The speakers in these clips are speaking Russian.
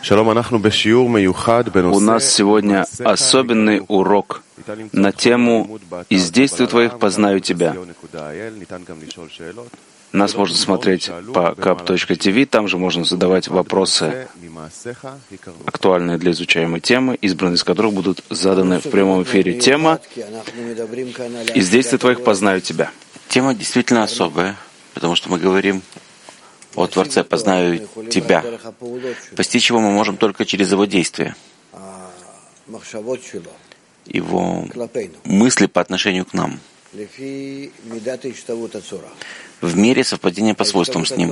У нас сегодня особенный урок на тему «Из действий твоих познаю тебя». Нас можно смотреть по kap.tv, там же можно задавать вопросы, актуальные для изучаемой темы, избранные из которых будут заданы в прямом эфире. Тема «Из действий твоих познаю тебя». Тема действительно особая, потому что мы говорим о Творце, познаю тебя. Постичь его мы можем только через его действия, его мысли по отношению к нам, в мере совпадения по свойствам с ним.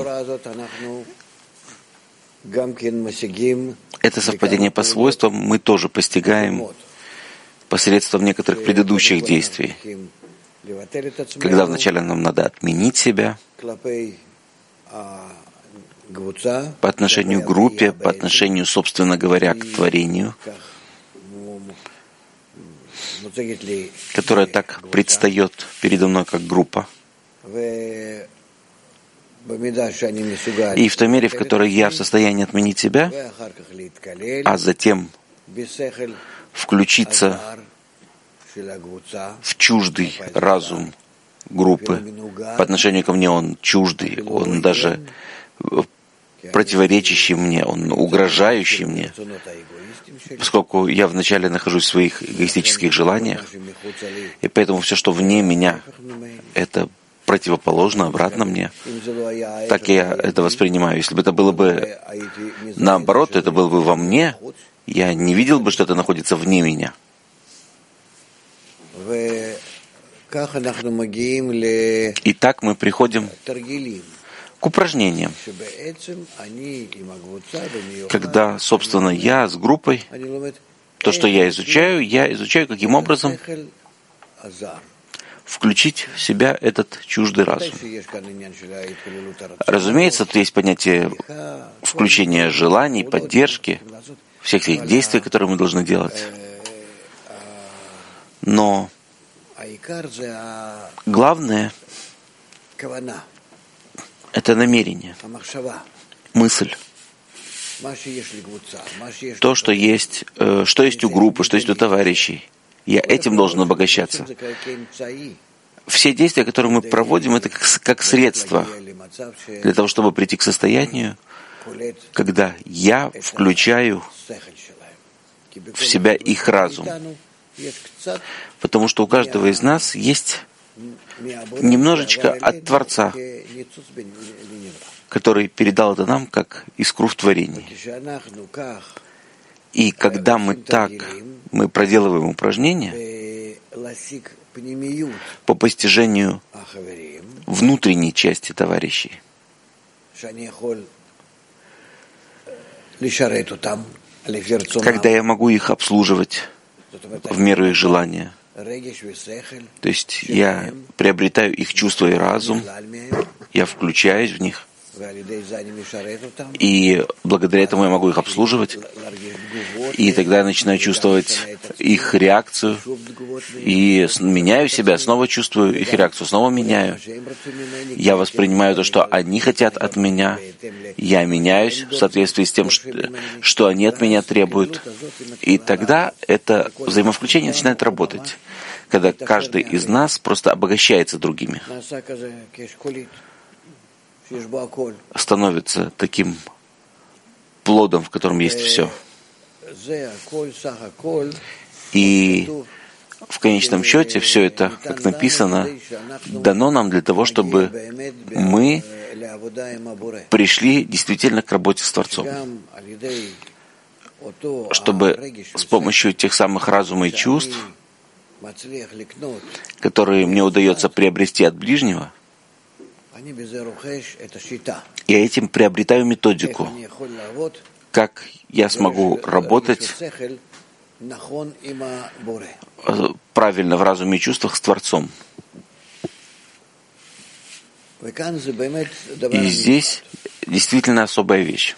Это совпадение по свойствам мы тоже постигаем посредством некоторых предыдущих действий, когда вначале нам надо отменить себя по отношению к группе, по отношению, собственно говоря, к творению, которое так предстает передо мной как группа. И в той мере, в которой я в состоянии отменить себя, а затем включиться в чуждый разум группы, по отношению ко мне он чуждый, он даже противоречащий мне, он угрожающий мне, поскольку я вначале нахожусь в своих эгоистических желаниях, и поэтому все, что вне меня, это противоположно, обратно мне. Так я это воспринимаю. Если бы это было бы наоборот, это было бы во мне, я не видел бы, что это находится вне меня. И так мы приходим к упражнениям, когда, собственно, я с группой, то, что я изучаю, каким образом включить в себя этот чуждый разум. Разумеется, тут есть понятие включения желаний, поддержки, всех этих действий, которые мы должны делать. Но главное — это намерение, мысль. То, что есть у группы, что есть у товарищей. Я этим должен обогащаться. Все действия, которые мы проводим, это как средство для того, чтобы прийти к состоянию, когда я включаю в себя их разум. Потому что у каждого из нас есть немножечко от Творца, который передал это нам как искру в творении. И когда мы проделываем упражнения по постижению внутренней части товарищей, когда я могу их обслуживать в меру их желания, то есть я приобретаю их чувства и разум, я включаюсь в них, и благодаря этому я могу их обслуживать, и тогда я начинаю чувствовать их реакцию, и меняю себя, снова чувствую их реакцию, снова меняю. Я воспринимаю то, что они хотят от меня, я меняюсь в соответствии с тем, что они от меня требуют, и тогда это взаимовключение начинает работать, когда каждый из нас просто обогащается другими, становится таким плодом, в котором есть все. И в конечном счете все это, как написано, дано нам для того, чтобы мы пришли действительно к работе с Творцом, чтобы с помощью тех самых разума и чувств, которые мне удается приобрести от ближнего, я этим приобретаю методику, как я смогу работать правильно в разуме и чувствах с Творцом. И здесь действительно особая вещь.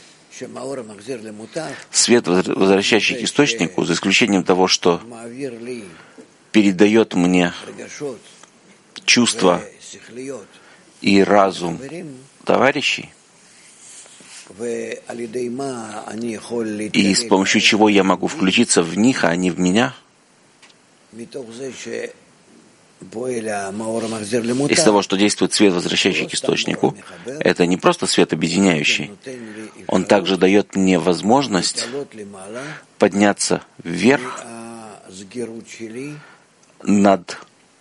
Свет, возвращающий к источнику, за исключением того, что передает мне чувства и разум товарищей, И с помощью чего я могу включиться в них, а не в меня? Из того, что действует свет, возвращающий к источнику, это не просто свет объединяющий. Он также дает мне возможность подняться вверх над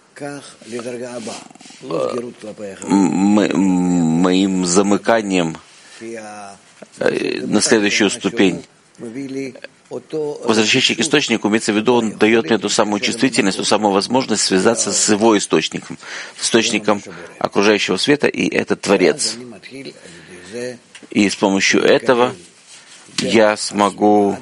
моим замыканием на следующую ступень. Возвращающий к источнику, имеется в виду, он дает мне ту самую чувствительность, ту самую возможность связаться с его источником, с источником окружающего света, и это Творец. И с помощью этого я смогу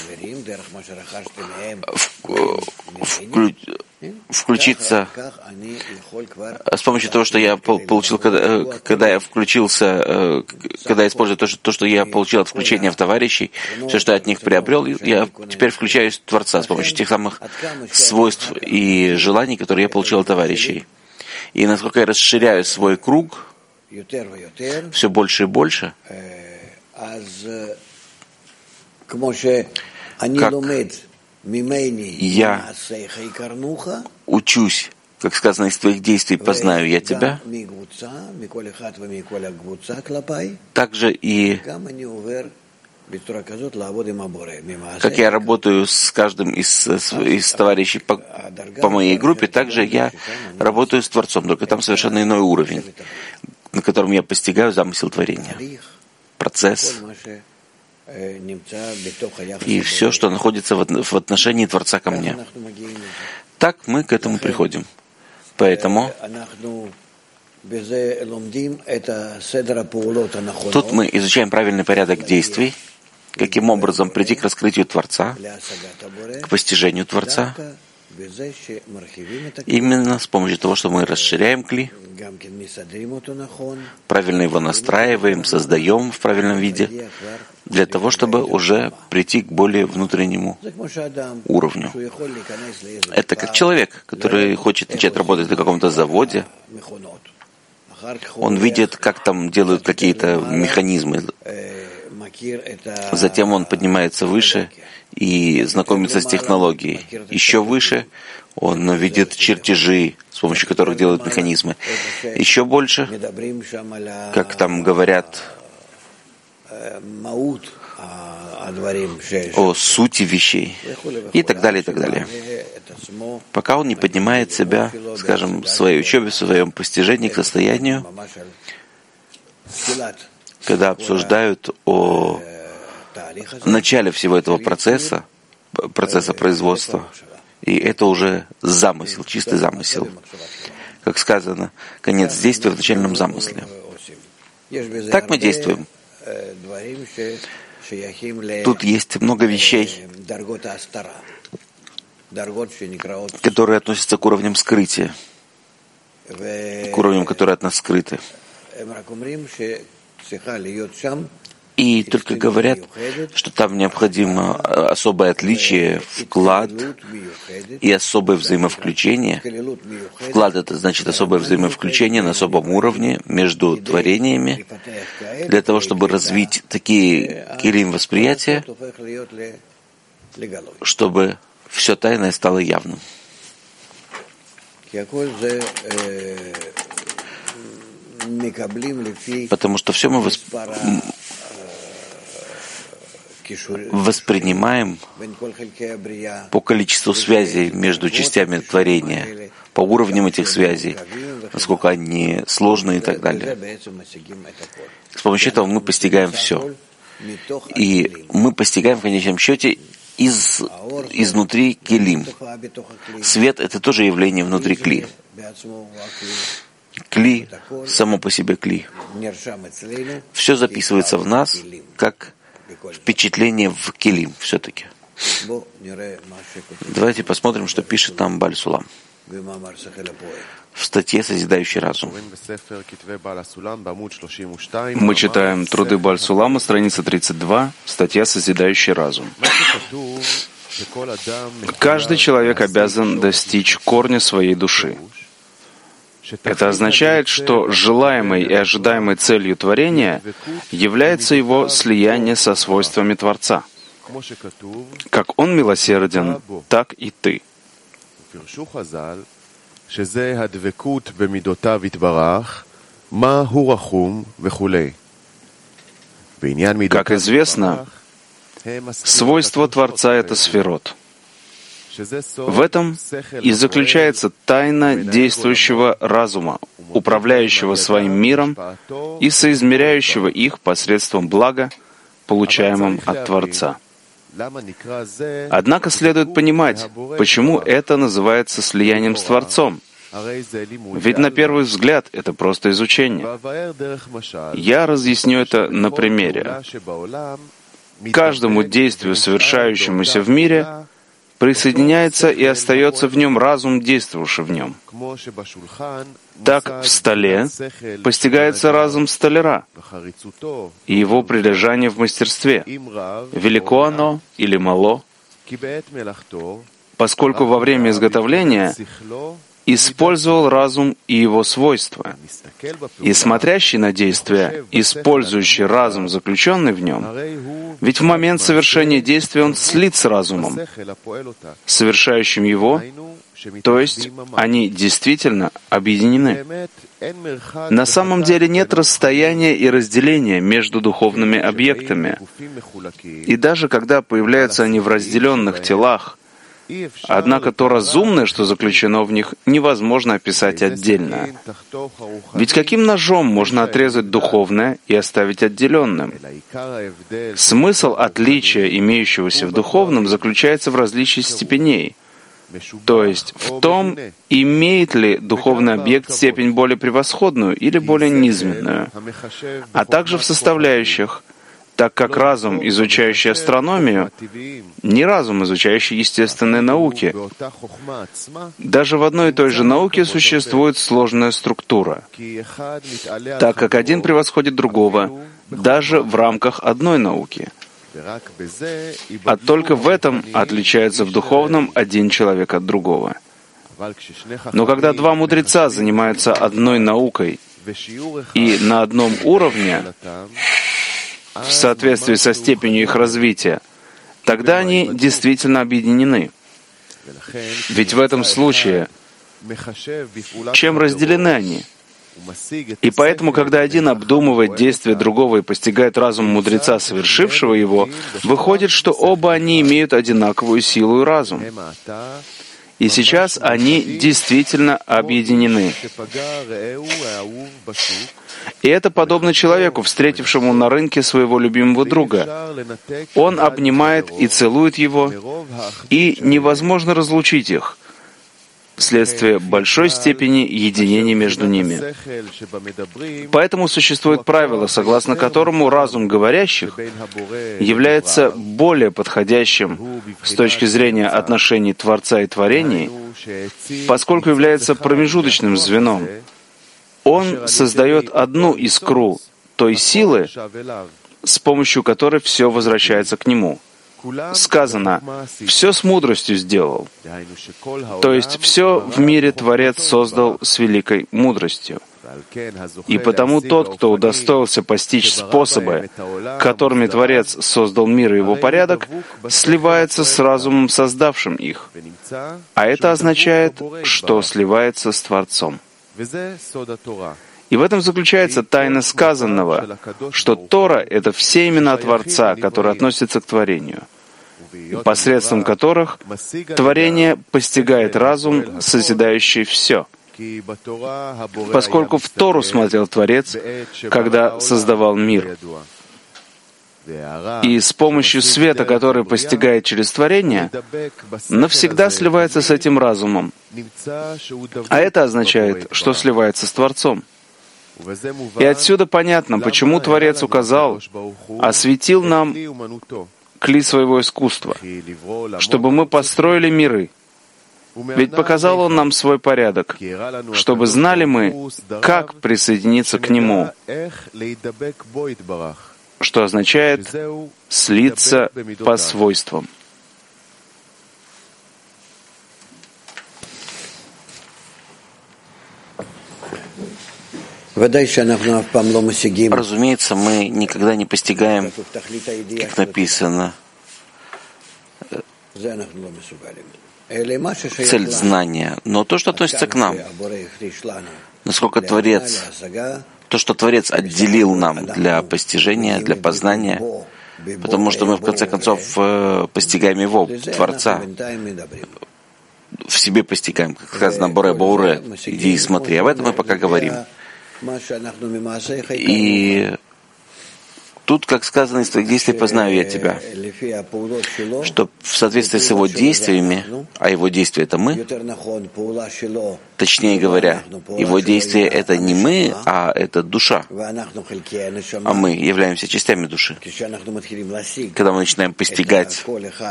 включиться с помощью того, что я получил, когда я включился, когда я использую то, что я получил от включения в товарищей, все, что я от них приобрел, я теперь включаюсь в Творца с помощью тех самых свойств и желаний, которые я получил от товарищей. И насколько я расширяю свой круг, все больше и больше, как я учусь, как сказано, из твоих действий познаю я тебя, также и как я работаю с каждым из товарищей по моей группе, также я работаю с Творцом, только там совершенно иной уровень, на котором я постигаю замысел творения, процесс и все, что находится в отношении Творца ко мне. Так мы к этому приходим. Поэтому тут мы изучаем правильный порядок действий, каким образом прийти к раскрытию Творца, к постижению Творца, именно с помощью того, что мы расширяем кли, правильно его настраиваем, создаем в правильном виде, для того, чтобы уже прийти к более внутреннему уровню. Это как человек, который хочет начать работать на каком-то заводе. Он видит, как там делают какие-то механизмы. Затем он поднимается выше и знакомится с технологией. Еще выше он видит чертежи, с помощью которых делают механизмы. Еще больше, как там говорят, о сути вещей и так далее, и так далее. Пока он не поднимает себя, скажем, в своей учебе, в своем постижении к состоянию, когда обсуждают о начале всего этого процесса производства, и это уже замысел, чистый замысел. Как сказано, конец действия в начальном замысле. Так мы действуем. Тут есть много вещей, которые относятся к уровням скрытия, к уровням, которые от нас скрыты. И только говорят, что там необходимо особое отличие, вклад и особое взаимовключение. Вклад — это значит особое взаимовключение на особом уровне между творениями, для того, чтобы развить такие килим восприятия, чтобы все тайное стало явным. Потому что все мы воспринимаем по количеству связей между частями творения, по уровням этих связей, насколько они сложны и так далее. С помощью этого мы постигаем все. И мы постигаем в конечном счете изнутри келим. Свет — это тоже явление внутри кли. Кли, само по себе кли. Все записывается в нас как впечатление в келим все-таки. Давайте посмотрим, что пишет там Бааль Сулам в статье «Созидающий разум». Мы читаем труды Бааль Сулама, страница 32, статья «Созидающий разум». Каждый человек обязан достичь корня своей души. Это означает, что желаемой и ожидаемой целью творения является его слияние со свойствами Творца. Как Он милосерден, так и ты. Как известно, свойство Творца — это сферот. В этом и заключается тайна действующего разума, управляющего своим миром и соизмеряющего их посредством блага, получаемым от Творца. Однако следует понимать, почему это называется слиянием с Творцом. Ведь на первый взгляд это просто изучение. Я разъясню это на примере. Каждому действию, совершающемуся в мире, присоединяется и остается в нем разум, действовавший в нем. Так в столе постигается разум столяра и его прилежание в мастерстве, велико оно или мало, поскольку во время изготовления использовал разум и его свойства. И смотрящий на действие, использующий разум, заключенный в нем, ведь в момент совершения действия он слит с разумом, совершающим его, то есть они действительно объединены. На самом деле нет расстояния и разделения между духовными объектами. И даже когда появляются они в разделенных телах, однако то разумное, что заключено в них, невозможно описать отдельно. Ведь каким ножом можно отрезать духовное и оставить отделенным? Смысл отличия, имеющегося в духовном, заключается в различии степеней. То есть в том, имеет ли духовный объект степень более превосходную или более низменную, а также в составляющих, так как разум, изучающий астрономию, не разум, изучающий естественные науки. Даже в одной и той же науке существует сложная структура, так как один превосходит другого, даже в рамках одной науки. А только в этом отличается в духовном один человек от другого. Но когда два мудреца занимаются одной наукой и на одном уровне, в соответствии со степенью их развития, тогда они действительно объединены. Ведь в этом случае чем разделены они? И поэтому, когда один обдумывает действия другого и постигает разум мудреца, совершившего его, выходит, что оба они имеют одинаковую силу и разум. И сейчас они действительно объединены. И это подобно человеку, встретившему на рынке своего любимого друга. Он обнимает и целует его, и невозможно разлучить их, вследствие большой степени единения между ними. Поэтому существует правило, согласно которому разум говорящих является более подходящим с точки зрения отношений Творца и творений, поскольку является промежуточным звеном. Он создает одну искру той силы, с помощью которой все возвращается к Нему. Сказано, «Все с мудростью сделал». То есть все в мире Творец создал с великой мудростью. И потому тот, кто удостоился постичь способы, которыми Творец создал мир и его порядок, сливается с разумом, создавшим их. А это означает, что сливается с Творцом. И в этом заключается тайна сказанного, что Тора — это все имена Творца, которые относятся к творению, посредством которых творение постигает разум, созидающий все. Поскольку в Тору смотрел Творец, когда создавал мир. И с помощью света, который постигает через творение, навсегда сливается с этим разумом. А это означает, что сливается с Творцом. И отсюда понятно, почему Творец указал, осветил нам кли своего искусства, чтобы мы построили миры. Ведь показал Он нам свой порядок, чтобы знали мы, как присоединиться к Нему, что означает слиться по свойствам. Разумеется, мы никогда не постигаем, как написано, цель знания, но то, что относится к нам, насколько Творец, то, что Творец отделил нам для постижения, для познания, потому что мы, в конце концов, постигаем Его, Творца, в себе постигаем, как сказано, Боре Бауре, иди и смотри. Об этом мы пока говорим. И тут, как сказано, из твоих действий познаю я тебя, что в соответствии с его действиями, а его действия — это мы, точнее говоря, его действия — это не мы, а это душа, а мы являемся частями души. Когда мы начинаем постигать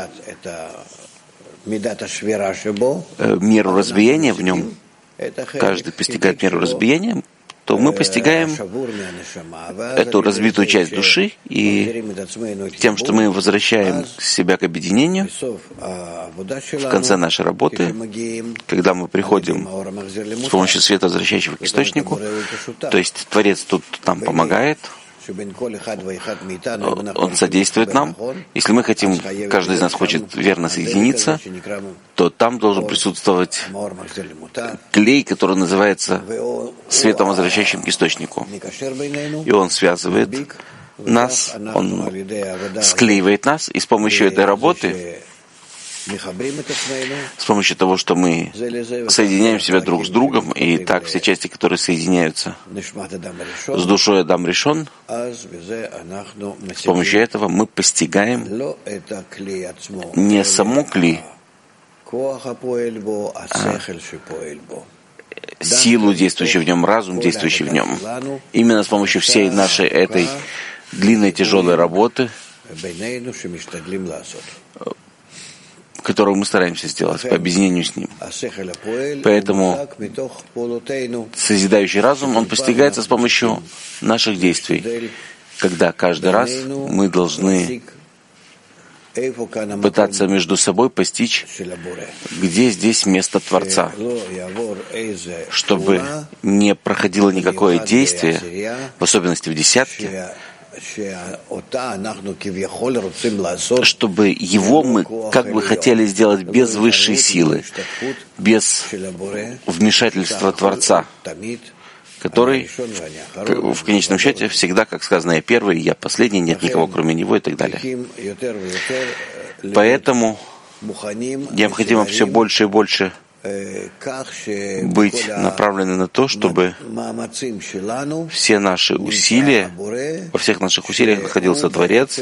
меру разбиения в нем, каждый постигает меру разбиения, то мы постигаем эту разбитую часть души, и тем, что мы возвращаем себя к объединению, в конце нашей работы, когда мы приходим с помощью света, возвращающего к источнику, то есть Творец тут нам помогает, Он содействует нам. Если мы хотим, каждый из нас хочет верно соединиться, то там должен присутствовать клей, который называется светом, возвращающим к источнику. И он связывает нас, он склеивает нас, и с помощью этой работы, с помощью того, что мы соединяем себя друг с другом, и так все части, которые соединяются с душой Адам Ришон, с помощью этого мы постигаем не само кли, а силу, действующую в нем, разум, действующий в нем. Именно с помощью всей нашей этой длинной тяжелой работы, которую мы стараемся сделать по объединению с Ним. Поэтому созидающий разум, он постигается с помощью наших действий, когда каждый раз мы должны пытаться между собой постичь, где здесь место Творца, чтобы не проходило никакое действие, в особенности в десятке, чтобы его мы как бы хотели сделать без высшей силы, без вмешательства Творца, который в конечном счете всегда, как сказано, я первый, я последний, нет никого кроме него и так далее. Поэтому необходимо все больше и больше быть направлены на то, чтобы все наши усилия, во всех наших усилиях находился Творец,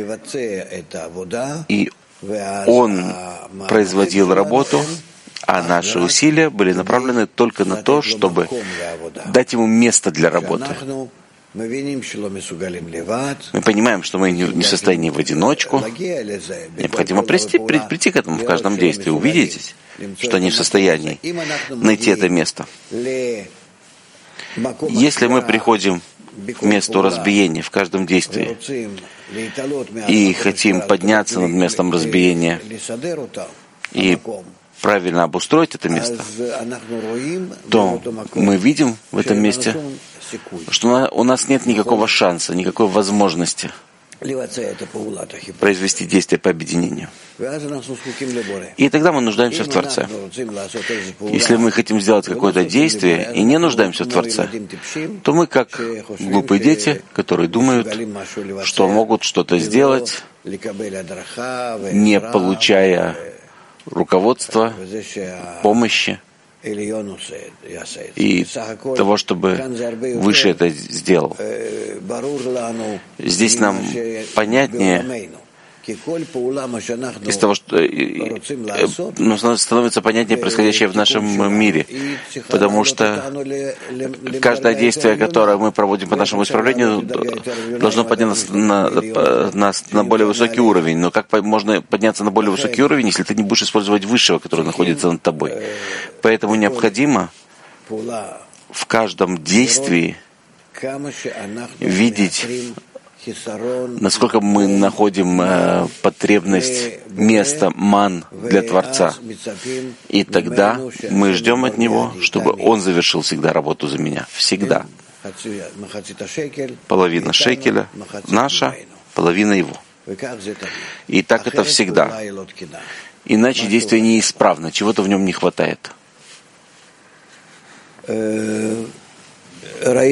и Он производил работу, а наши усилия были направлены только на то, чтобы дать Ему место для работы. Мы понимаем, что мы не в состоянии в одиночку. Необходимо прийти к этому в каждом действии, увидеть, что они в состоянии найти это место. Если мы приходим к месту разбиения в каждом действии и хотим подняться над местом разбиения и правильно обустроить это место, то мы видим в этом месте, что у нас нет никакого шанса, никакой возможности произвести действие по объединению. И тогда мы нуждаемся в Творце. Если мы хотим сделать какое-то действие и не нуждаемся в Творце, то мы как глупые дети, которые думают, что могут что-то сделать, не получая руководства, помощи и того, чтобы Выше это сделал. Здесь нам понятнее из того, что становится понятнее происходящее в нашем мире, потому что каждое действие, которое мы проводим по нашему исправлению, должно подняться нас на более высокий уровень. Но как можно подняться на более высокий уровень, если ты не будешь использовать высшего, который находится над тобой? Поэтому необходимо в каждом действии видеть, насколько мы находим потребность, место, ман для Творца. И тогда мы ждем от Него, чтобы Он завершил всегда работу за меня. Всегда. Половина шекеля наша, половина его. И так это всегда. Иначе действие неисправно, чего-то в нем не хватает. Я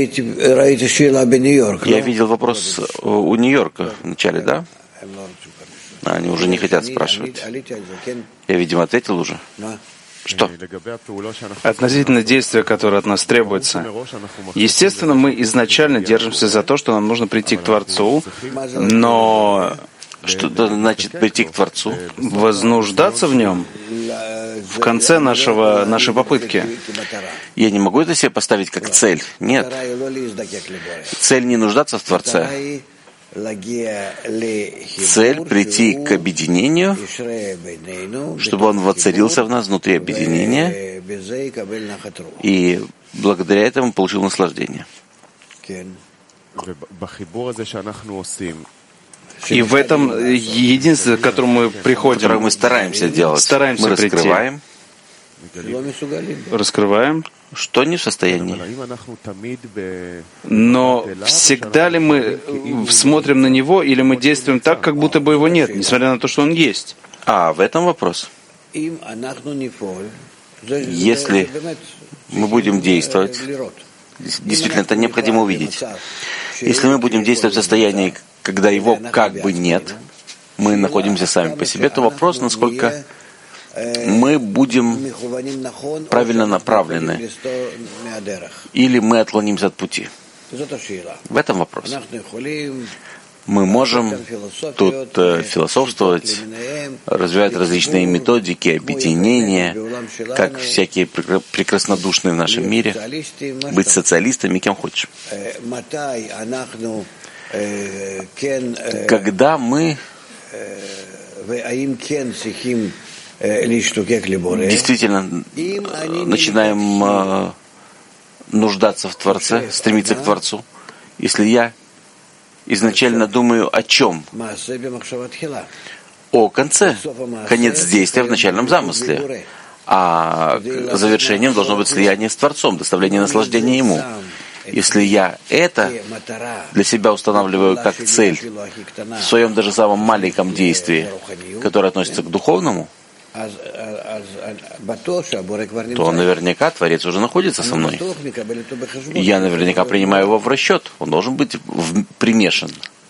видел вопрос у Нью-Йорка в начале, да? Они уже не хотят спрашивать. Я, видимо, ответил уже. Что? Относительно действия, которое от нас требуется. Естественно, мы изначально держимся за то, что нам нужно прийти к Творцу, но... Что значит прийти к Творцу? Вознуждаться в нем в конце нашей попытки. Я не могу это себе поставить как цель. Нет. Цель не нуждаться в Творце. Цель прийти к объединению, чтобы он воцарился в нас внутри объединения, и благодаря этому получил наслаждение. И в этом единственное, к которому мы приходим, которое мы стараемся делать, мы раскрываем, что не в состоянии. Но всегда ли мы смотрим на него, или мы действуем так, как будто бы его нет, несмотря на то, что он есть? В этом вопрос. Если мы будем действовать, действительно, это необходимо увидеть. Если мы будем действовать в состоянии, когда его как бы нет, мы находимся сами по себе, то вопрос, насколько мы будем правильно направлены, или мы отклонимся от пути. В этом вопрос. Мы можем тут философствовать, развивать различные методики, объединения, как всякие прекраснодушные в нашем мире, быть социалистами, кем хочешь. Когда мы действительно начинаем нуждаться в Творце, стремиться к Творцу, если я изначально думаю о чем? О конце. Конец действия в начальном замысле. А завершением должно быть слияние с Творцом, доставление наслаждения Ему. Если я это для себя устанавливаю как цель в своем даже самом маленьком действии, которое относится к духовному, то наверняка Творец уже находится со мной. И я наверняка принимаю его в расчет. Он должен быть примешан.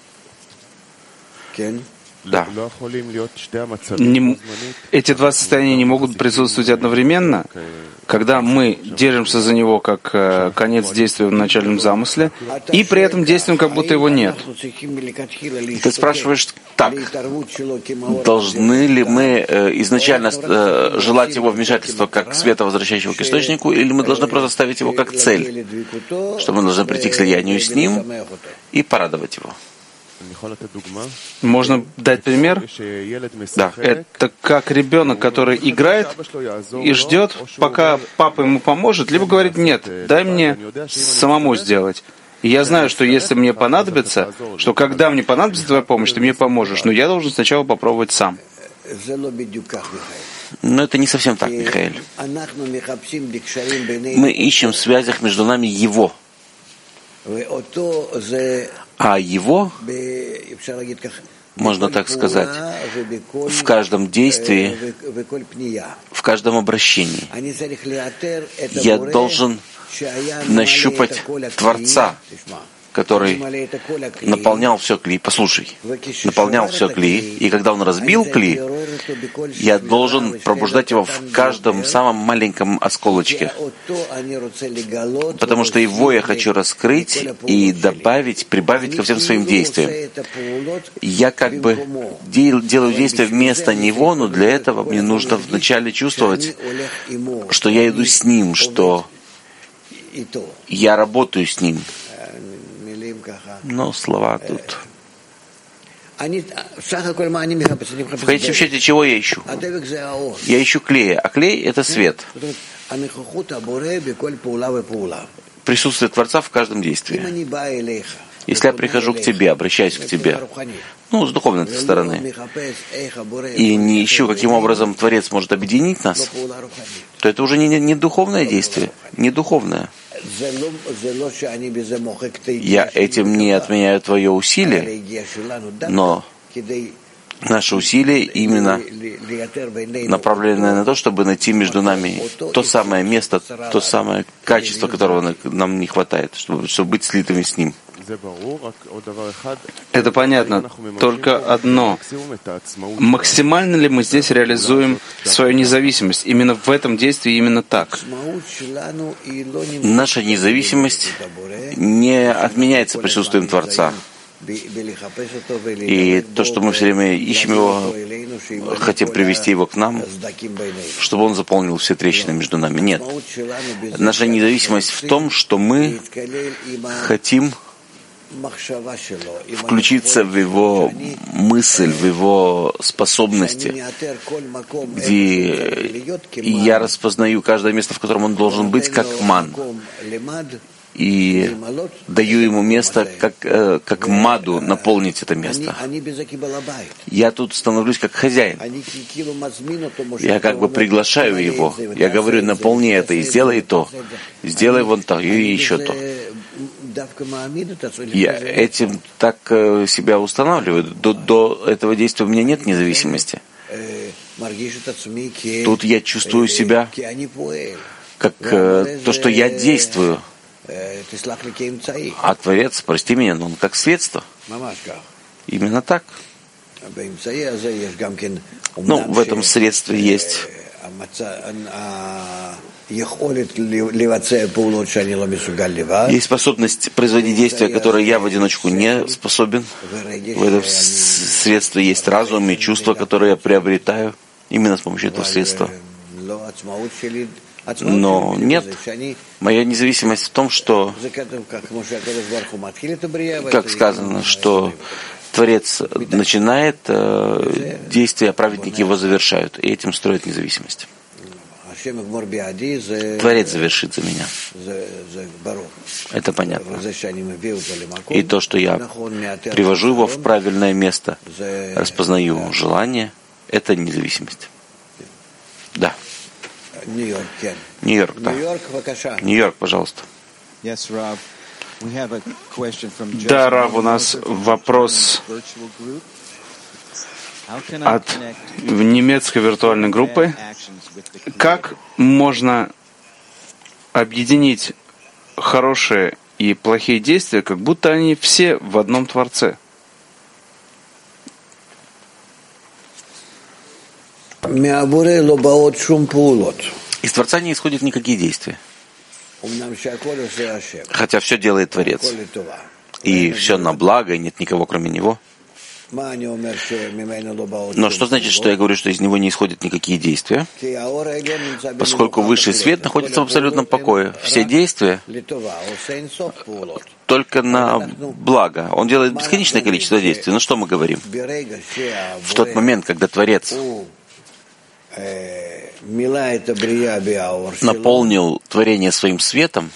Да. Эти два состояния не могут присутствовать одновременно, когда мы держимся за него как конец действия в начальном замысле, и при этом действуем, как будто его нет. Ты спрашиваешь так, должны ли мы изначально желать его вмешательства как света, возвращающего к источнику, или мы должны просто ставить его как цель, что мы должны прийти к слиянию с ним и порадовать его? Можно дать пример? Да. Это как ребенок, который играет и ждет, пока папа ему поможет, либо говорит: нет, дай мне самому сделать. И я знаю, что если мне понадобится, что когда мне понадобится твоя помощь, ты мне поможешь, но я должен сначала попробовать сам. Но это не совсем так, Михаэль. Мы ищем в связях между нами его. А его, можно так сказать, в каждом действии, в каждом обращении. Я должен нащупать Творца, который наполнял все кли. Послушай, наполнял все кли, и когда он разбил кли, я должен пробуждать его в каждом самом маленьком осколочке, потому что его я хочу раскрыть и добавить, прибавить ко всем своим действиям. Я как бы делаю действия вместо него, но для этого мне нужно вначале чувствовать, что я иду с ним, что я работаю с ним. Но слова тут. В конечном счете, чего я ищу? Я ищу клея, а клей — это свет. Присутствие Творца в каждом действии. Если я прихожу к тебе, обращаюсь к тебе, с духовной стороны, и не ищу, каким образом Творец может объединить нас, то это уже не духовное действие, не духовное. Я этим не отменяю твое усилие, но наши усилия именно направлены на то, чтобы найти между нами то самое место, то самое качество, которого нам не хватает, чтобы быть слитыми с Ним. Это понятно. Только одно. Максимально ли мы здесь реализуем свою независимость? Именно в этом действии именно так. Наша независимость не отменяется присутствием Творца. И то, что мы все время ищем Его, хотим привести Его к нам, чтобы Он заполнил все трещины между нами. Нет. Наша независимость в том, что мы хотим включиться в Его мысль, в Его способности, где я распознаю каждое место, в котором Он должен быть, как ман. И даю ему место, как маду, наполнить это место. Я тут становлюсь как хозяин. Я как бы приглашаю его. Я говорю, наполни это и сделай то. Сделай вон то и еще то. Я этим так себя устанавливаю. До этого действия у меня нет независимости. Тут я чувствую себя как то, что я действую. А Творец, прости меня, но он как средство. Именно так. Ну, в этом средстве есть способность производить действия, которые я в одиночку не способен. В этом средстве есть разум и чувства, которые я приобретаю именно с помощью этого средства. Но нет, моя независимость в том, что, как сказано, что Творец начинает действия, а праведники его завершают, и этим строят независимость. Творец завершит за меня. Это понятно. И то, что я привожу его в правильное место, распознаю желание, это независимость. Да. Нью-Йорк, да. Нью-Йорк, пожалуйста. Да, Рав, у нас вопрос от немецкой виртуальной группы. Как можно объединить хорошие и плохие действия, как будто они все в одном Творце? Из Творца не исходят никакие действия. Хотя все делает Творец. И все на благо, и нет никого, кроме Него. Но что значит, что я говорю, что из Него не исходят никакие действия? Поскольку высший свет находится в абсолютном покое. Все действия только на благо. Он делает бесконечное количество действий. Но что мы говорим? В тот момент, когда Творец наполнил творение своим светом,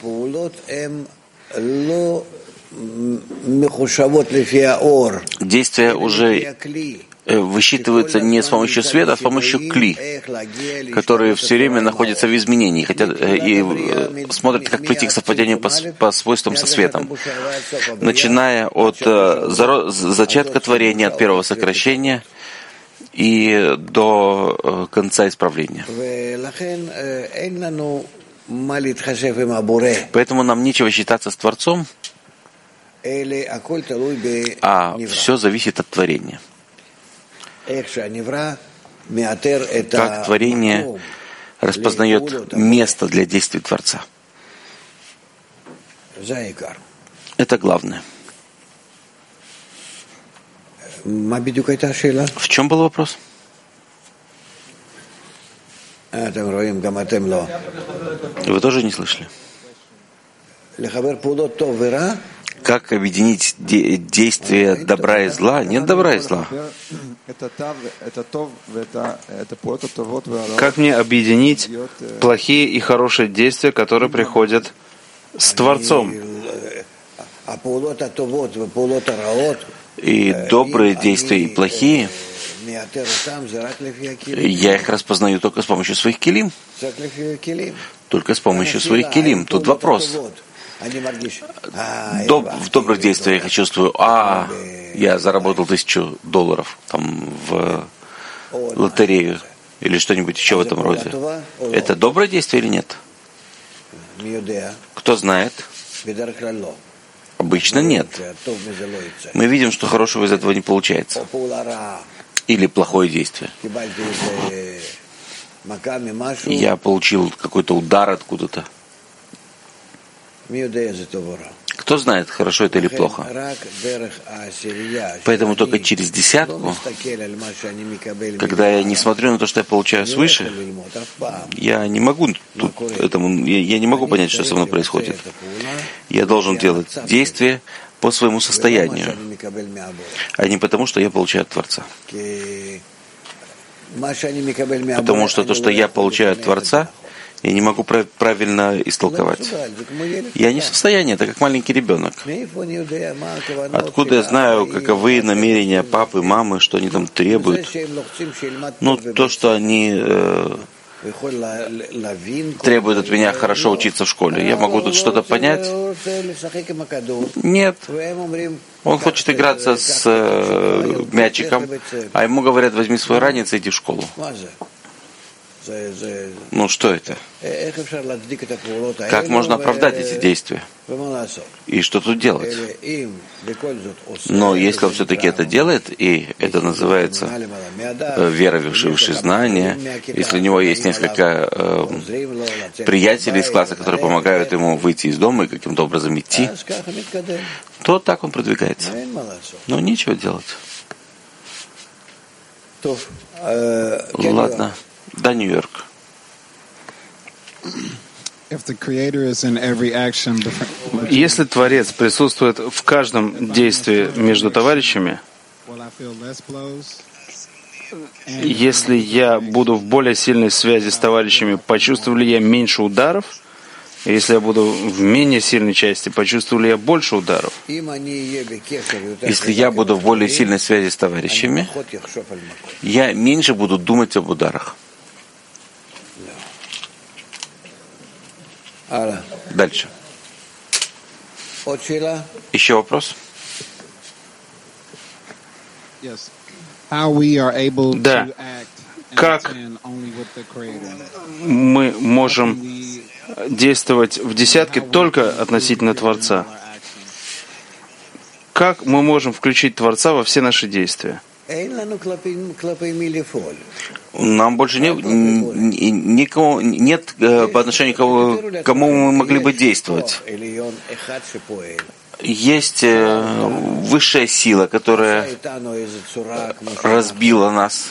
действия уже высчитываются не с помощью света, а с помощью кли, которые все время находятся в изменении, хотя и смотрят, как прийти к совпадению по свойствам со светом, начиная от зачатка творения, от первого сокращения и до конца исправления. Поэтому нам нечего считаться с Творцом, а все зависит от творения. Как творение распознает место для действий Творца. Это главное. В чем был вопрос? Вы тоже не слышали? Как объединить действия добра и зла? Нет добра и зла. Как мне объединить плохие и хорошие действия, которые приходят с Творцом? И добрые действия, и плохие Я их распознаю только с помощью своих килим. Только с помощью своих килим. Тут вопрос. В добрых действиях я чувствую, я заработал $1000 там в лотерею или что-нибудь еще в этом роде. Это доброе действие или нет? Кто знает? Обычно нет. Мы видим, что хорошего из этого не получается. Или плохое действие. Я получил какой-то удар откуда-то. Кто знает, хорошо это или плохо? Поэтому только через десятку, когда я не смотрю на то, что я получаю свыше, я не могу я не могу понять, что со мной происходит. Я должен делать действия по своему состоянию, а не потому, что я получаю от Творца. Потому что то, что я получаю от Творца, я не могу правильно истолковать. Я не в состоянии, это как маленький ребенок. Откуда я знаю, каковы намерения папы, мамы, что они там требуют? То, что они требуют от меня хорошо учиться в школе. Я могу тут что-то понять? Нет. Он хочет играться с мячиком, а ему говорят, возьми свой ранец и иди в школу. Что это? Как можно оправдать эти действия? И что тут делать? Но если он все-таки это делает, и это называется вера выше знания, если у него есть несколько приятелей из класса, которые помогают ему выйти из дома и каким-то образом идти, то так он продвигается. Но нечего делать. Ладно. Да, Нью-Йорк. Если Творец присутствует в каждом действии между товарищами, если я буду в более сильной связи с товарищами, почувствую ли я меньше ударов? Если я буду в менее сильной части, почувствую ли я больше ударов? Если я буду в более сильной связи с товарищами, я меньше буду думать об ударах. Дальше. Еще вопрос? Да. Как мы можем действовать в десятке только относительно Творца? Как мы можем включить Творца во все наши действия? Нам больше никого нет по отношению к кому мы могли бы действовать. Есть высшая сила, которая разбила нас,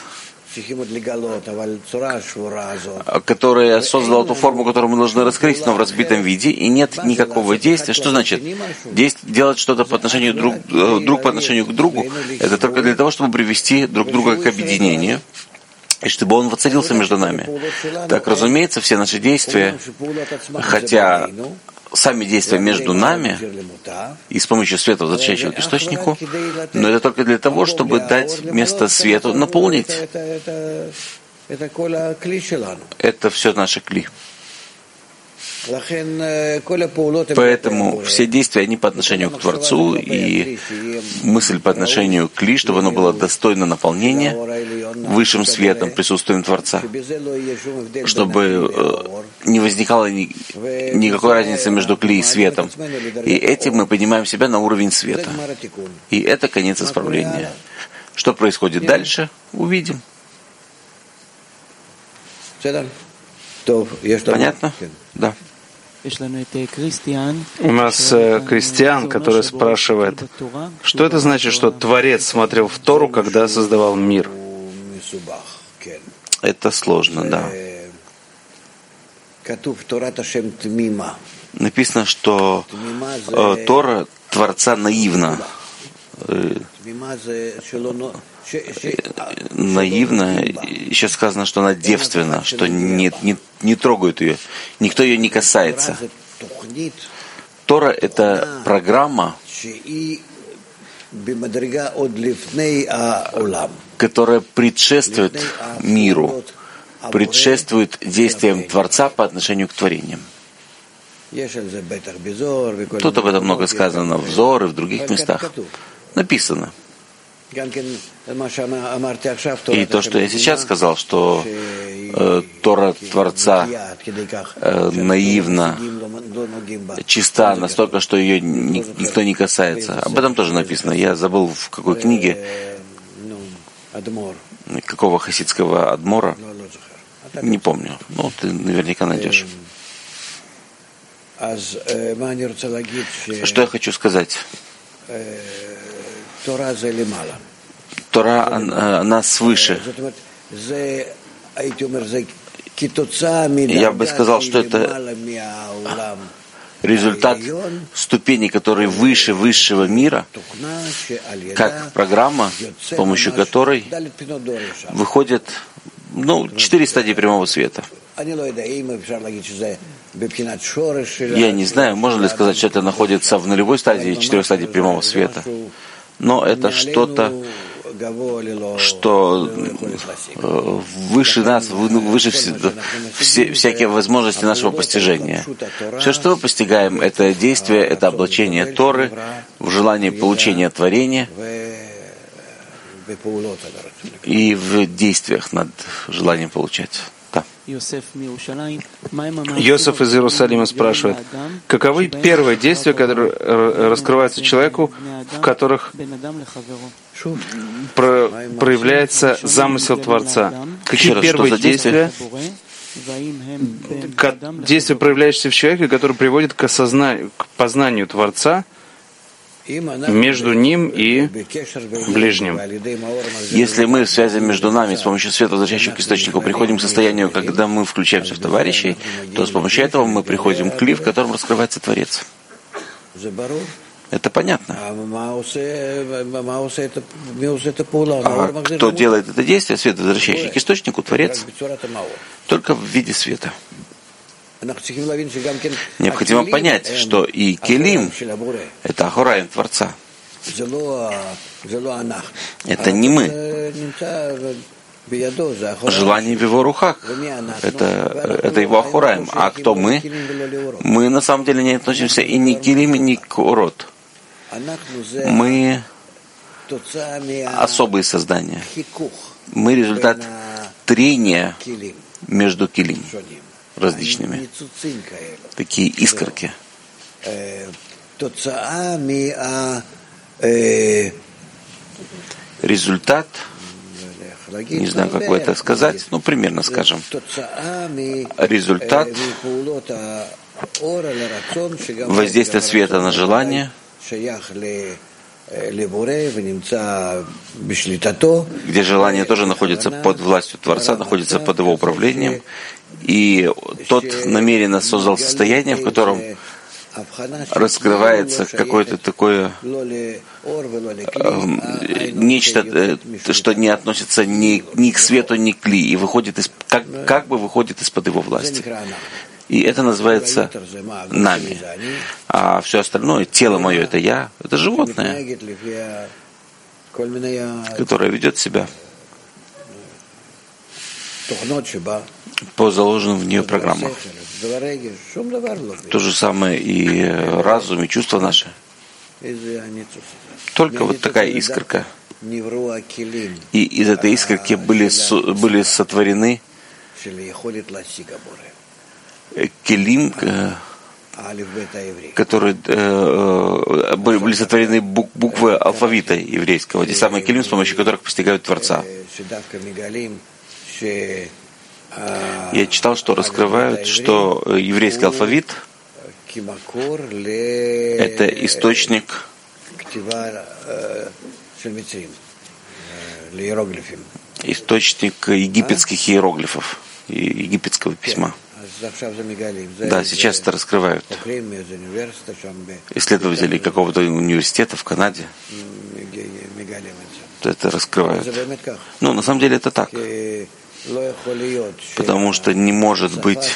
которая создала ту форму, которую мы должны раскрыть, но в разбитом виде, и нет никакого действия. Что значит? Делать что-то по отношению друг по отношению к другу, это только для того, чтобы привести друг друга к объединению, и чтобы он воцарился между нами. Так, разумеется, все наши действия, хотя сами действия между нами и с помощью света, возвращающего к источнику, но это только для того, чтобы дать место свету наполнить. Это все наши кли. Поэтому все действия, они по отношению к Творцу, и мысль по отношению к Ли, чтобы оно было достойно наполнения высшим светом, присутствием Творца, чтобы не возникало никакой разницы между Кли и светом. И этим мы поднимаем себя на уровень света. И это конец исправления. Что происходит дальше, увидим. Понятно? Да. У нас Кристиан, который спрашивает, что это значит, что Творец смотрел в Тору, когда создавал мир? Это сложно, да. Написано, что Тора Творца наивна. Наивна, еще сказано, что она девственна, что не трогают ее, никто ее не касается. Тора — это программа, которое предшествует миру, предшествует действиям Творца по отношению к творениям. Тут об этом много сказано в Зоар и в других местах. Написано. И то, что я сейчас сказал, что Тора Творца наивна, чиста настолько, что ее никто не касается. Об этом тоже написано. Я забыл, в какой книге, какого хасидского адмора, не помню. Но ты наверняка найдешь. Что я хочу сказать? Тора, она свыше. Я бы сказал, что это результат ступени, которые выше высшего мира, как программа, с помощью которой выходят 4 стадии прямого света. Я не знаю, можно ли сказать, что это находится в нулевой стадии 4 стадий прямого света, но это что-то, что выше нас, выше всякие возможности нашего постижения. Все, что мы постигаем, это действие, это облачение Торы в желании получения творения и в действиях над желанием получать. Йосеф из Иерусалима спрашивает, каковы первые действия, которые раскрываются человеку, в которых проявляется замысел Творца? Какие первые действия, проявляющиеся в человеке, которые приводят к познанию Творца между ним и ближним? Если мы в связи между нами с помощью света, возвращающего к источнику, приходим к состоянию, когда мы включаемся в товарищей, то с помощью этого мы приходим к кли, в котором раскрывается Творец. Это понятно. А кто делает это действие, свет, возвращающий к источнику, Творец, только в виде света. Необходимо понять, что и келим — это ахураим Творца. Это не мы. Желание в его руках. Это его ахураим. А кто мы? Мы на самом деле не относимся и ни к келим, и ни к урод. Мы особые создания. Мы результат трения между келим различными. Такие искорки. Результат, не знаю, как бы это сказать, но примерно скажем. Результат воздействия света на желание, где желание тоже находится под властью Творца, находится под его управлением, и тот намеренно создал состояние, в котором раскрывается какое-то такое нечто, что не относится ни к свету, ни к ли, и выходит как бы выходит из-под его власти. И это называется нами. А все остальное, тело мое, это я, это животное, которое ведет себя по заложенным в нее программам. То же самое и разум, и чувства наши. Только вот такая искорка. И из этой искорки были сотворены келим, которые были сотворены буквы алфавита еврейского, те самые келим, с помощью которых постигают Творца. Я читал, что раскрывают, что еврейский алфавит — это источник египетских иероглифов, египетского письма. Да, сейчас это раскрывают. Исследователи какого-то университета в Канаде это раскрывают. Ну, на самом деле это так. Потому что не может быть,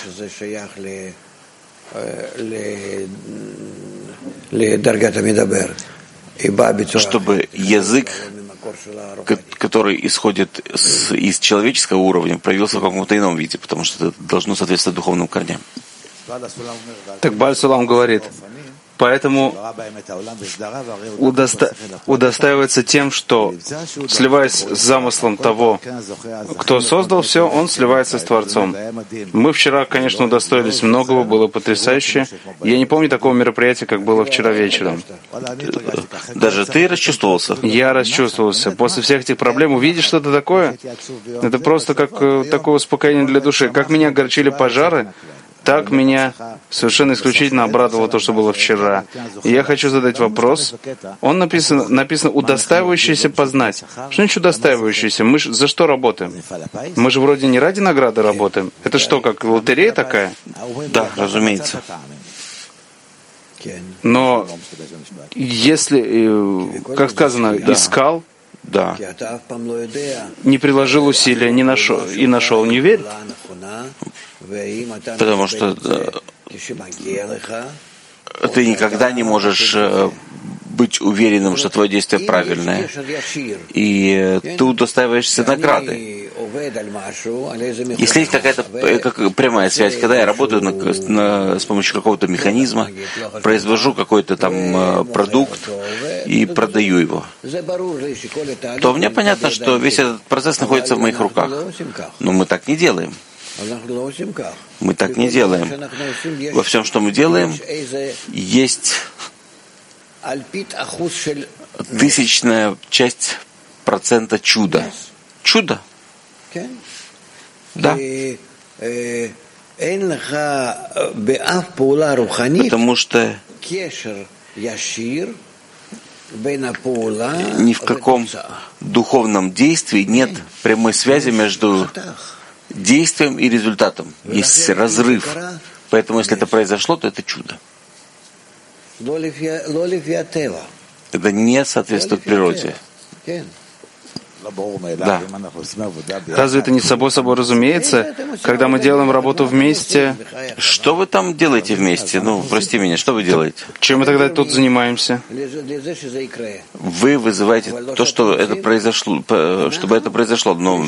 чтобы язык, который исходит из человеческого уровня, проявился в каком-то ином виде, потому что это должно соответствовать духовным корням. Так Бааль Сулам говорит, поэтому удостаивается тем, что, сливаясь с замыслом того, кто создал все, он сливается с Творцом. Мы вчера, конечно, удостоились многого, было потрясающе. Я не помню такого мероприятия, как было вчера вечером. Даже ты расчувствовался? Я расчувствовался. После всех этих проблем увидеть что-то такое, это просто как такое успокоение для души. Как меня огорчили пожары, так меня совершенно исключительно обрадовало то, что было вчера. И я хочу задать вопрос. Он написано «удостаивающийся познать». Что значит «удостаивающийся»? Мы же за что работаем? Мы же вроде не ради награды работаем. Это что, как лотерея такая? Да, разумеется. Но если, как сказано, искал, да, не приложил усилия, не нашел, и нашел, не верь. Потому что ты никогда не можешь быть уверенным, что твое действие правильное. И ты удостаиваешься награды. Если есть какая-то прямая связь, когда я работаю с помощью какого-то механизма, произвожу какой-то там продукт и продаю его, то мне понятно, что весь этот процесс находится в моих руках. Но мы так не делаем. Мы так не делаем. Во всем, что мы делаем, есть 1000-я часть процента чуда. Чудо? Да. Потому что ни в каком духовном действии нет прямой связи между действием и результатом. Есть разрыв. Поэтому, если это произошло, то это чудо. Это не соответствует природе. Да. Разве это не собой разумеется, когда мы делаем работу вместе? Что вы там делаете вместе? Ну, прости меня, что вы делаете? Чем мы тогда тут занимаемся? Вы вызываете то, что это произошло, чтобы это произошло. Но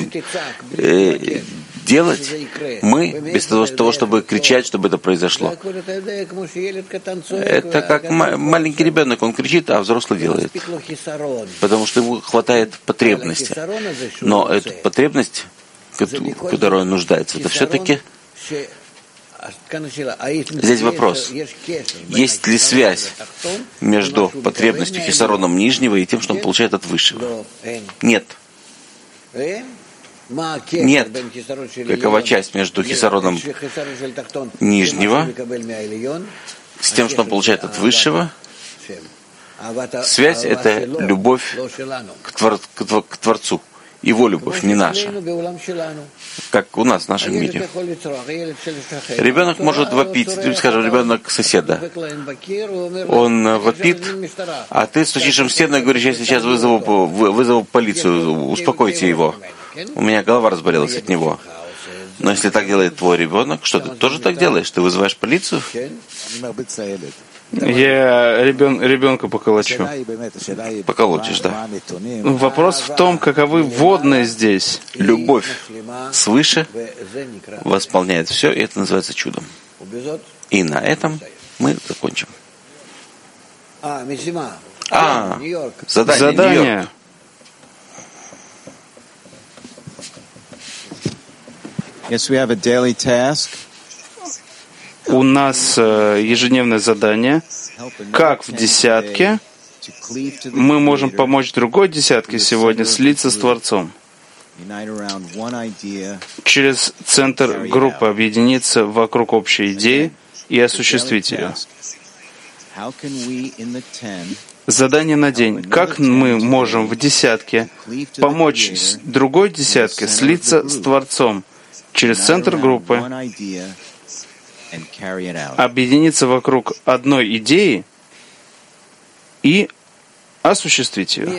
делать мы, без того, чтобы кричать, чтобы это произошло. Это как маленький ребенок, он кричит, а взрослый делает. Потому что ему хватает потребности. Но эту потребность, в которой он нуждается, это все-таки... Здесь вопрос. Есть ли связь между потребностью хисароном нижнего и тем, что он получает от высшего? Нет. Нет. Какова часть между хисароном нижнего с тем, что он получает от высшего? Связь — это любовь к Творцу. Его любовь, не наша. Как у нас в нашем мире. Ребенок может вопить, скажем, ребенок соседа. Он вопит, а ты стучишь им в стену и говоришь: я сейчас вызову полицию, успокойте его. У меня голова разболелась от него. Но если так делает твой ребенок, что ты тоже так делаешь? Ты вызываешь полицию? Я ребенка поколочу. Поколотишь, да. Вопрос в том, каковы вводные здесь. Любовь свыше восполняет все, и это называется чудом. И на этом мы закончим. Задание. Yes, we have a daily task. У нас ежедневное задание, как в десятке мы можем помочь другой десятке сегодня слиться с Творцом. Через центр группы объединиться вокруг общей идеи и осуществить ее. Задание на день. Как мы можем в десятке помочь другой десятке слиться с Творцом через центр группы, объединиться вокруг одной идеи и осуществить ее.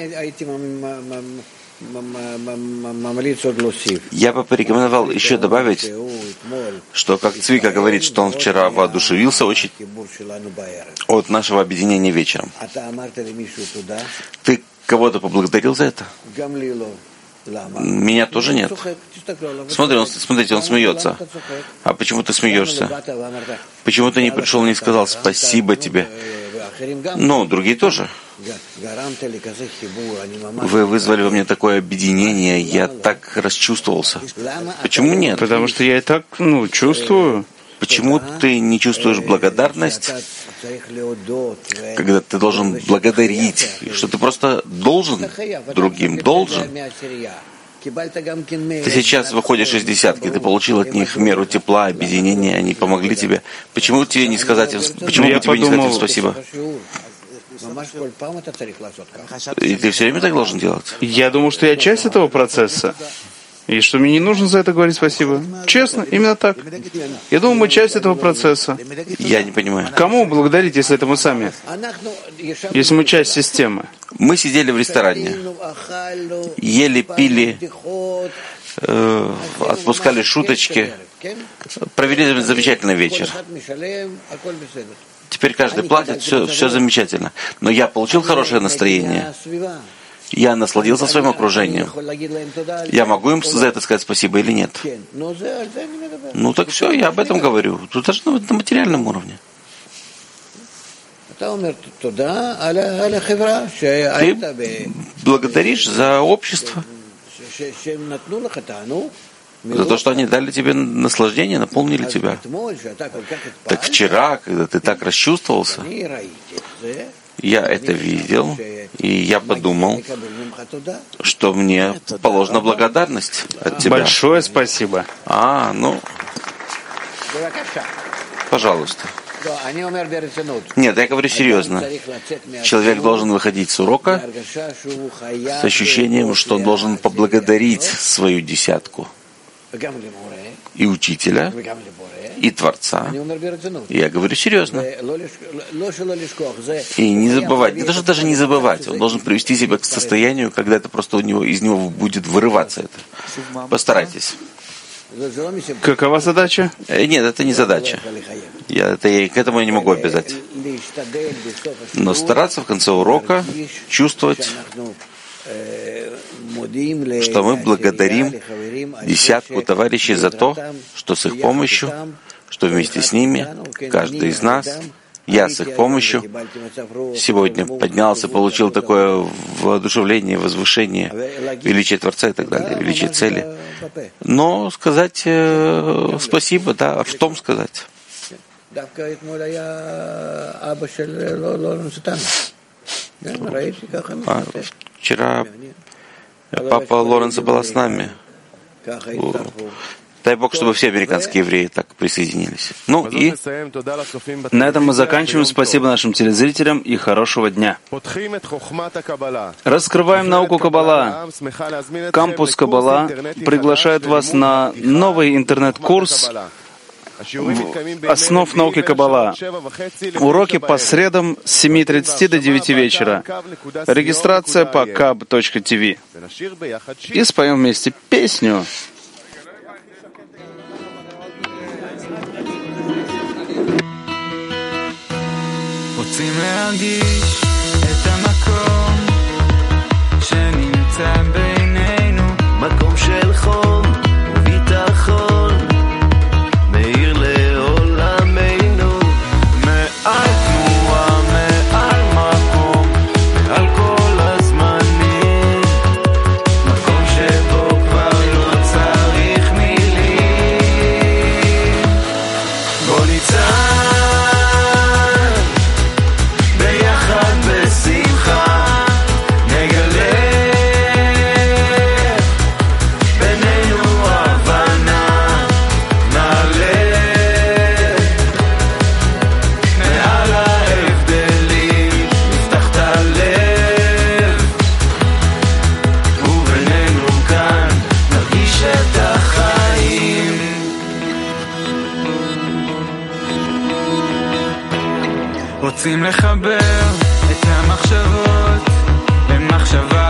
Я бы порекомендовал еще добавить, что, как Цвика говорит, что он вчера воодушевился очень от нашего объединения вечером. Ты кого-то поблагодарил за это? Меня тоже нет. Смотрите, он смеется. А почему ты смеешься? Почему ты не пришел и не сказал спасибо тебе? Ну, другие тоже. Вы вызвали во мне такое объединение, я так расчувствовался. Почему нет? Потому что я и так, чувствую. Почему ты не чувствуешь благодарность, когда ты должен благодарить, что ты просто должен другим, должен? Ты сейчас выходишь из десятки, ты получил от них меру тепла, объединения, они помогли тебе. Почему тебе не сказать им, почему бы тебе не сказать им спасибо? И ты все время так должен делать? Я думал, что я часть этого процесса. И что мне не нужно за это говорить спасибо. Честно, именно так. Я думаю, мы часть этого процесса. Я не понимаю. Кому благодарить, если это мы сами? Если мы часть системы. Мы сидели в ресторане, ели, пили, отпускали шуточки, провели замечательный вечер. Теперь каждый платит, все замечательно. Но я получил хорошее настроение. Я насладился своим окружением. Я могу им за это сказать спасибо или нет? Ну так все, я об этом говорю. Тут даже на материальном уровне. Ты благодаришь за общество, за то, что они дали тебе наслаждение, наполнили тебя. Так вчера, когда ты так расчувствовался, я это видел, и я подумал, что мне положена благодарность от тебя. Большое спасибо. Пожалуйста. Нет, я говорю серьезно. Человек должен выходить с урока с ощущением, что он должен поблагодарить свою десятку. И учителя, и Творца. Я говорю серьезно. И не забывать, не то, что даже не забывать, он должен привести себя к состоянию, когда это просто из него будет вырываться. Это. Постарайтесь. Какова задача? Нет, это не задача. Я к этому я не могу обязать. Но стараться в конце урока чувствовать, что мы благодарим десятку товарищей за то, что с их помощью, что вместе с ними, каждый из нас, я с их помощью сегодня поднялся, получил такое воодушевление, возвышение, величие Творца и так далее, величие цели. Но сказать спасибо, да, а в том сказать. Вчера папа Лоренса была с нами. Дай Бог, чтобы все американские евреи так присоединились. Ну и на этом мы заканчиваем. Спасибо нашим телезрителям и хорошего дня. Раскрываем науку Каббала. Кампус Каббала приглашает вас на новый интернет-курс основ науки Каббала. Уроки по средам с 7:30 до 9 вечера. Регистрация по kab.tv. И споем вместе песню. רוצים להרגיש את המקום שנמצא בינינו, מקום של חום וביטחון מאיר לעולמנו, מעל תנועה, מעל מקום, מעל כל הזמנים, מקום שבו כבר לא צריך מילים. בוא ניצח רוצים לחבר את המחשבות למחשבה